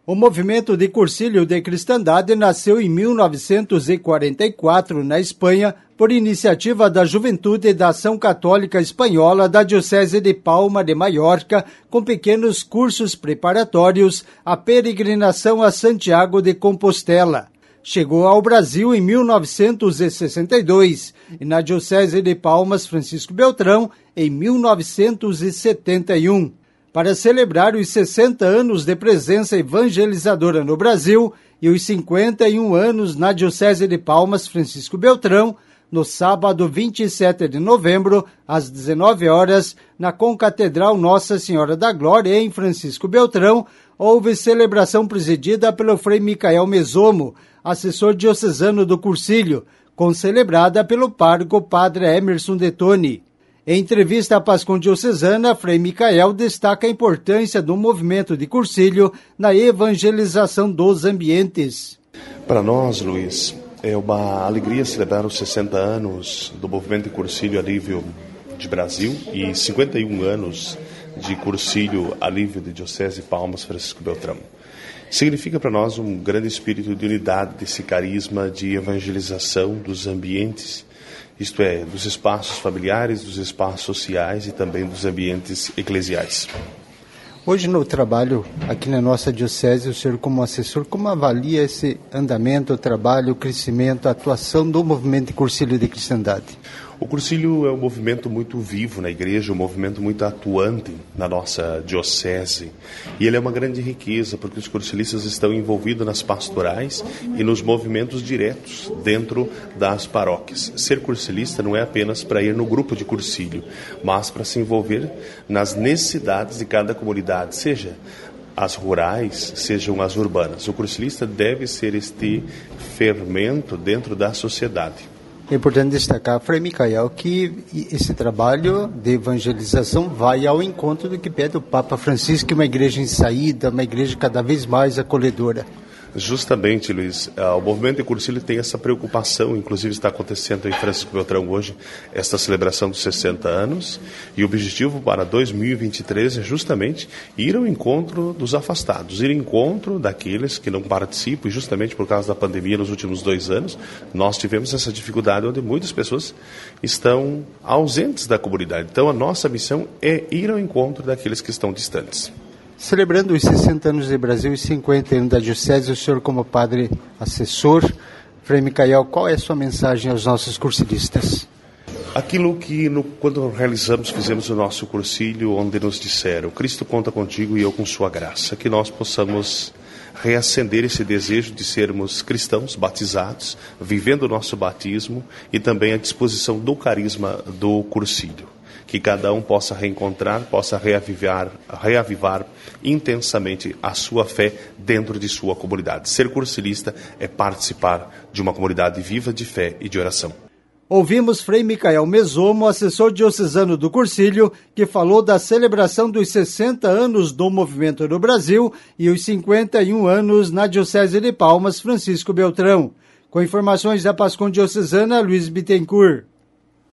O movimento de Cursilho de Cristandade nasceu em 1944, na Espanha, por iniciativa da Juventude da Ação Católica Espanhola da Diocese de Palma de Mallorca, com pequenos cursos preparatórios à peregrinação a Santiago de Compostela. Chegou ao Brasil em 1962 e na Diocese de Palmas Francisco Beltrão em 1971. Para celebrar os 60 anos de presença evangelizadora no Brasil e os 51 anos na Diocese de Palmas Francisco Beltrão, no sábado 27 de novembro, às 19 horas, na Concatedral Nossa Senhora da Glória, em Francisco Beltrão, houve celebração presidida pelo Frei Micael Mesomo, assessor diocesano do Cursilho, concelebrada pelo pároco Padre Emerson Detoni. Em entrevista à Pascom Diocesana, Frei Micael destaca a importância do movimento de Cursilho na evangelização dos ambientes. Para nós, Luiz, é uma alegria celebrar os 60 anos do movimento de Cursilho a nível de Brasil e 51 anos de Cursilho a nível de Diocese de Palmas Francisco Beltrão. Significa para nós um grande espírito de unidade desse carisma de evangelização dos ambientes, isto é, dos espaços familiares, dos espaços sociais e também dos ambientes eclesiais. Hoje no trabalho aqui na nossa diocese, o senhor como assessor, como avalia esse andamento, o trabalho, o crescimento, a atuação do movimento de Cursilho de Cristandade? O Cursilho é um movimento muito vivo na igreja, um movimento muito atuante na nossa diocese. E ele é uma grande riqueza, porque os cursilistas estão envolvidos nas pastorais e nos movimentos diretos dentro das paróquias. Ser cursilista não é apenas para ir no grupo de cursilho, mas para se envolver nas necessidades de cada comunidade, seja as rurais, sejam as urbanas. O cursilista deve ser este fermento dentro da sociedade. É importante destacar, Frei Micael, que esse trabalho de evangelização vai ao encontro do que pede o Papa Francisco, uma igreja em saída, uma igreja cada vez mais acolhedora. Justamente, Luiz, o movimento de Cursilho tem essa preocupação, inclusive está acontecendo em Francisco Beltrão hoje, esta celebração dos 60 anos, e o objetivo para 2023 é justamente ir ao encontro dos afastados, ir ao encontro daqueles que não participam, e justamente por causa da pandemia nos últimos 2 anos, nós tivemos essa dificuldade onde muitas pessoas estão ausentes da comunidade. Então a nossa missão é ir ao encontro daqueles que estão distantes. Celebrando os 60 anos de Brasil e 50 anos da Diocese, o senhor como padre assessor, Frei Micael, qual é a sua mensagem aos nossos cursilistas? Aquilo que, quando fizemos o nosso cursilho, onde nos disseram, Cristo conta contigo e eu com sua graça, que nós possamos reacender esse desejo de sermos cristãos batizados, vivendo o nosso batismo e também a disposição do carisma do cursilho. Que cada um possa reencontrar, possa reavivar intensamente a sua fé dentro de sua comunidade. Ser cursilista é participar de uma comunidade viva de fé e de oração. Ouvimos Frei Micael Mesomo, assessor diocesano do Cursilho, que falou da celebração dos 60 anos do movimento no Brasil e os 51 anos na Diocese de Palmas Francisco Beltrão. Com informações da Pascom Diocesana, Luiz Bittencourt.